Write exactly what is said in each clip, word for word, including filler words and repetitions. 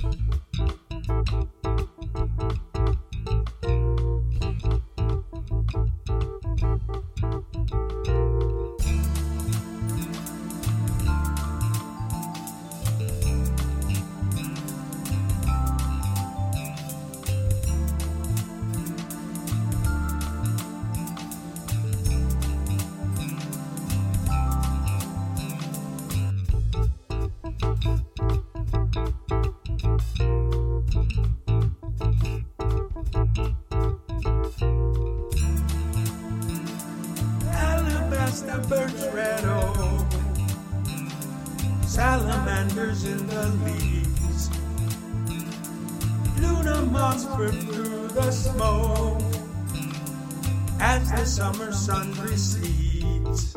The birch red oak, salamanders in the leaves, Luna moths burn through the smoke as the summer sun recedes.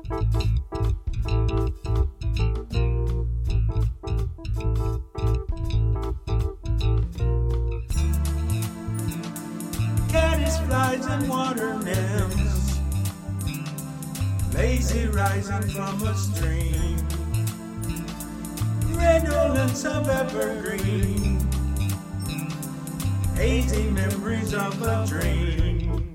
Caddis flies and water nymphs, lazy rising from a stream, redolence of evergreen, hazy memories of a dream.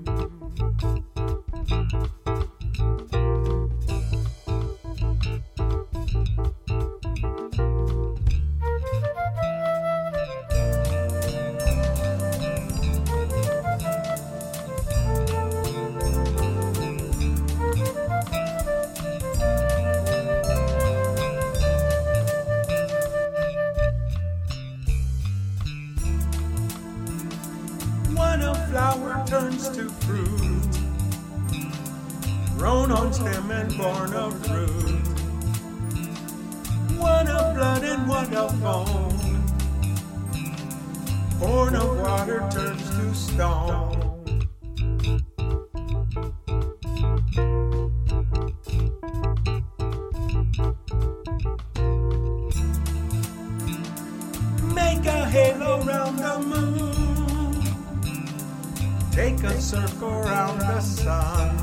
When a flower turns to fruit, grown on stem and born of root, one of blood and one of bone, born of water turns to stone. Make a halo round the moon, take a circle round the sun.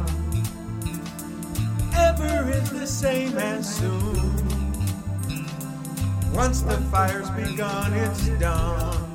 Ever is the same as soon. Once the fire's begun, it's done.